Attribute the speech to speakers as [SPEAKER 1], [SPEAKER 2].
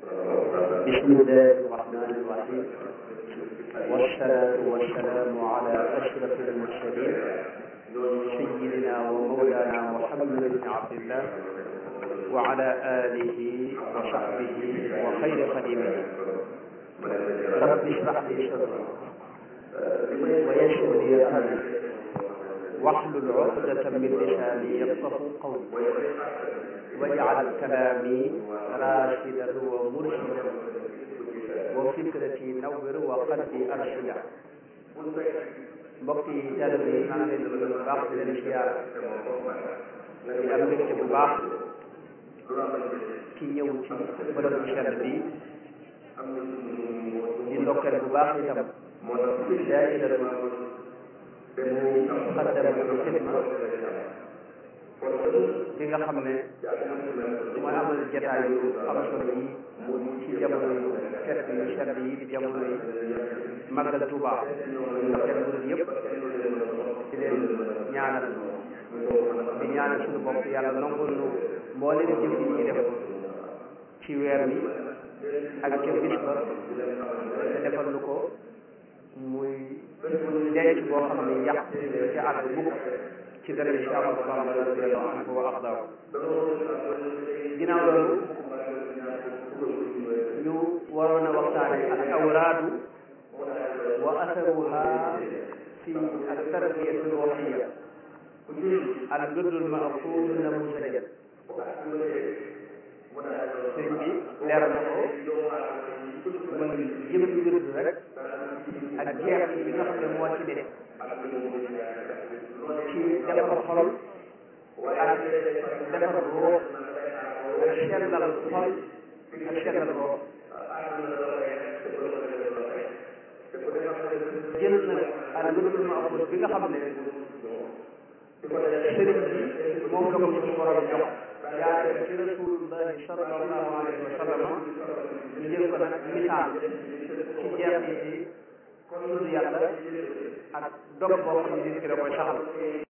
[SPEAKER 1] بسم الله الرحمن الرحيم والصلاة والسلام على أشرف المرسلين سيدنا ومولانا محمد بن عبد الله وعلى آله وصحبه وخير خديمه رب اشرح لي صدري ويسر لي أمري واحلل عقدة من لساني يفقهوا قولي واجعل كلامي راشدا ومرشدا وفكرتي نور وقلبي أرشدا mbokk yi jàll bi maa ngi leen di bu baax di leen siyaar di am mbégte bu baax ci ñëw ci bërëb bu sell bi di ndokkeel bu baax itam daayiratu Muqaddamatul Xidma bi nga xam ne mooy amal jataay yu am solo yi ci jamono yu fekk yu sell yi di jamono yi màggal Tuubaa ndokkeel murid yëpp di leen ñaanal di ñaanal suñu bopp yàlla nangul nu mboolem jëf yi ñuy def ci weer bi ak ca bis ba te defal nu ko muy denc boo xam ne yàq ca àgg mukk ci dara Cheikh Ahmadou Bamba radiyallahu anhu wa ardaahu ginnaaw loolu ñu waroon a waxtaane al awraadu wa atharuha fi al tarbiyati ruuhiyya al wirdul ma'quud namuuzajan sëriñ bi leeral na ko muy jëm wird rek ak jeex yi nga xam ne moo ci nekk ci defar xol ak defar ruux ak sellal xol ak sellal ruux jël nag al wirdul ma'quud bi nga xam ne sëriñ bi moom la ko suñu borom jox jaare ci rasulullahi sallallahu alayhi wa sallam ñu jël ko nag misaal ci jeex yi tudd yàlla ak dog boo xam ne nit ki da koy saxal